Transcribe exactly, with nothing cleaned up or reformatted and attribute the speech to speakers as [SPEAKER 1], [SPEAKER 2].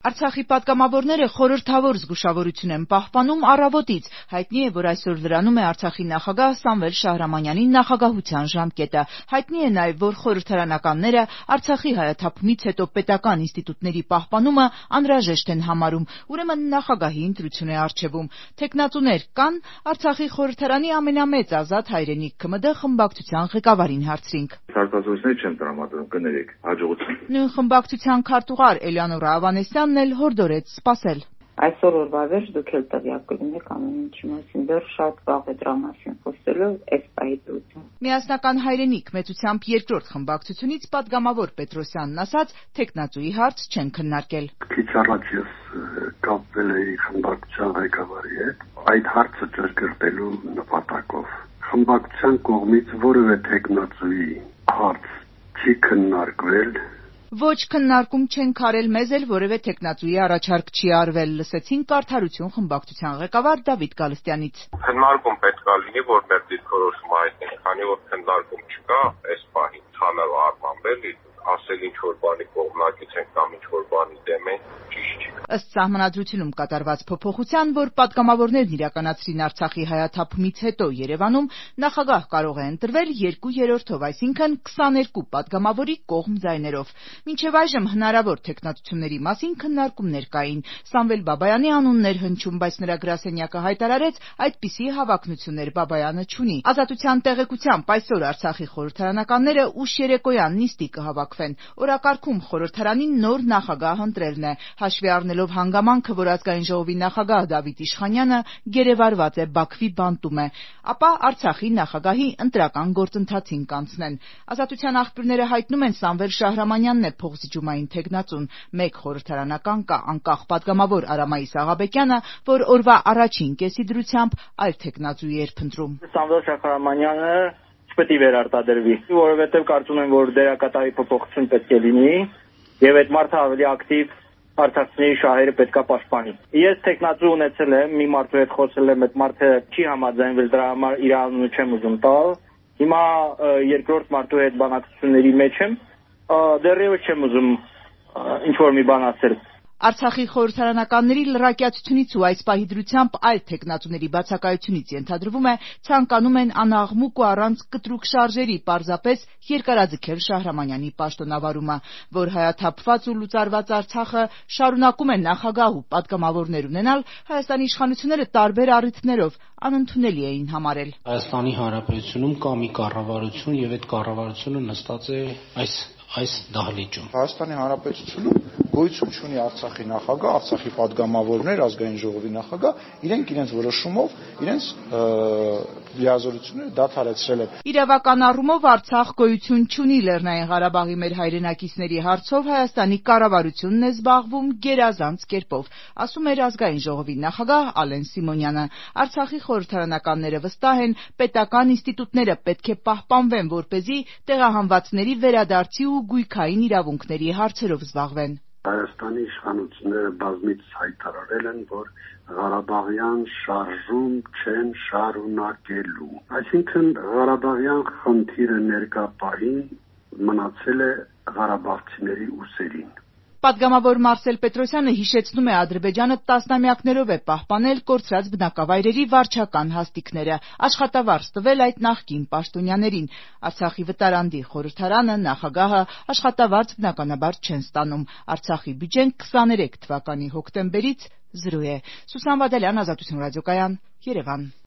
[SPEAKER 1] Արցախի պատգամավորները խորհրդավոր զգուշավորություն են պահպանում առավոտից։ Հայտնի է, որ այսօր լրանում է Արցախի նախագահ Սամվել Շահրամանյանի նախագահության ժամկետը։ Հայտնի է նաև, որ խորհրդարանականները Արցախի հայաթափումից հետո պետական ինստիտուտների պահպանումը անհրաժեշտ են համարում, ուրեմն նախագահի ընտրություն է առջևում։ Թեկնածուներ կան, Արցախի խորհրդարանի ամենամեծ ազատ հայրենիք K M D խմբակցության ղեկավարին հարցրինք։
[SPEAKER 2] Արտադրություններ չեն տրամադրում, կներեք, հաջողություն։
[SPEAKER 1] Նույն խմբակցության քարտուղար Էլեոնորա Ավանեսյանն էլ հորդորեց սպասել։
[SPEAKER 3] Այսօր օրվա վերջ դուք էլ տեղյակ կլինեք ամեն ինչի մասին, դեռ շատ վաղ է դրա մասին խոսելու, այս պահի դրություն։
[SPEAKER 1] Միասնական հայրենիք մեծությամբ երկրորդ խմբակցությունից պատգամավոր Պետրոսյանն ասաց, թեկնածուի հարց չեն քննարկել։
[SPEAKER 4] Քիչ առաջ ես կապվել էի խմբակցության ղեկավարի հետ, այդ հարցը ճշգրտելու նպատակով։ Խմբակցության կողմից որևէ թեկնածուի հարց չի քննարկվել։
[SPEAKER 1] Ոչ քննարկում չենք արել, մեզ էլ որևէ թեկնածուի առաջարկ չի արվել, լսեցինք Արդարություն խմբակցության ղեկավար Դավիթ Գալստյանից։
[SPEAKER 5] Քննարկում պետք է լինի, որ մեր դիրքորոշումը հայտնենք, քանի որ քննարկում չկա, այս պահին ցանել արմամբել, ասել ինչ որ բանի կողմնակից ենք կամ ինչ որ բանի դեմ ենք, ճիշտ չի։
[SPEAKER 1] Ըստ Սահմանադրությունում կատարված փոփոխության, որ պատգամավորներն իրականացրին Արցախի հայաթափումից հետո Երևանում, նախագահ կարող է ընտրվել երկու երրորդով, այսինքն քսաներկու պատգամավորի կողմ ձայներով։ Մինչև այժմ հնարավոր թեկնածությունների մասին քննարկումներ կային։ Սամվել Բաբայանի անունն էր հնչում, բայց նրա գրասենյակը հայտարարեց, այդպիսի հավակնություններ Բաբայանը չունի։ Ազատության տեղեկությամբ այսօր Արցախի խորհրդարանականները ուշ երեկոյան նիստի կհավաքվեն։ Օրակարգում խորհրդարանի նոր նախագահ ընտրելն է։ Հաշվի առնելով հանգամանքը, որ ազգային ժողովի նախագահ Դավիթ Իշխանյանը գերեվարված է Բաքվի բանտում է, ապա Արցախի նախագահի ընտրական գործընթացին կանցնեն։ Ազատության աղբյուրները հայտնում են, Սամվել Շահրամանյանն է փոխզիջումային թեկնածուն։ Մեկ խորհրդարանական կա անկախ պատգամավոր Արամայիս Աղաբեկյանը, որ օրվա առաջին կեսի դրությամբ այլ թեկնածուի էր փնտրում։
[SPEAKER 6] Սամվել Շահրամանյանը չպետք է վերարտադրվի, որովհետև կարծում եմ, որ դերակատարի փոփոխություն պետք է լինի եւ այդ մարդը ավելի ակտիվ Արցախցիների շահերը պետք է պաշտպանի։ Ես տեխնացու ունեցել եմ, մի մարդու հետ խոսել եմ, այդ մարդը չի համաձայնվել, դրա համար իր անունը չեմ ուզում տալ։ Հիմա երկրորդ մարդու հետ բանակցությունների մեջ եմ, դեռևս չեմ ուզում ինչ որ մի բան ասել։
[SPEAKER 1] Արցախի խորհրդարանականների լրակյացությունից ու այս պահի դրությամբ այլ թեկնածուների բացակայությունից ենթադրվում է ցանկանում են անաղմուկ ու առանց կտրուկ շարժերի պարզապես երկարաձգել Շահրամանյանի պաշտոնավարումը, որ հայաթափված ու լուծարված Արցախը շարունակում է նախագահ ու պատգամավորներ ունենալ, Հայաստանի իշխանությունները տարբեր առիթներով անընդունելի էին համարել։
[SPEAKER 7] Հայաստանի Հանրապետությունում կա մի կառավարություն եւ այդ կառավարությունը նստած է այս այս դահլիճում։
[SPEAKER 8] Հայաստանի Հանրապետությունում գոյություն չունի Արցախի նախագահ, Արցախի պատգամավորներ, ազգային ժողովի նախագահ, իրենք իրենց որոշումով իրենց լիազորությունները դադարեցրել են։
[SPEAKER 1] Իրավական առումով Արցախ գոյություն չունի Լեռնային Ղարաբաղի մեր հայրենակիցների հարցով Հայաստանի կառավարությունն է զբաղվում գերազանց կերպով, ասում էր ազգային ժողովի նախագահ Ալեն Սիմոնյանը։ Արցախի խորհրդարանականները վստահ են, պետական ինստիտուտները պետք է պահպանվեն, որպեսզի տեղահանվածների վերադարձի ու գույքային իրավունքների հարցերով զբաղվեն։
[SPEAKER 4] Հայաստանի իշխանությունները բազմիցս հայտարարել են, որ Ղարաբաղյան շարժում չեն շարունակելու։ Այսինքն Ղարաբաղյան խնդիրը ներկա պահին մնացել է ղարաբաղցիների ուսերին։
[SPEAKER 1] Պատգամավոր Մարսել Պետրոսյանը հիշեցնում է, Ադրբեջանը տասնամյակներով է պահպանել կորցրած բնակավայրերի վարչական հաստիքները, աշխատավարձ տվել այդ նախկին պաշտոնյաներին։ Արցախի վտարանդի խորհրդարանը, նախագահը աշխատավարձ բնականաբար չեն ստանում։ Արցախի բյուջեն քսաներեք թվականի հոկտեմբերից զրո է։ Սուսան Վադալյան, Ազատություն ռադիոկայան, Երևան։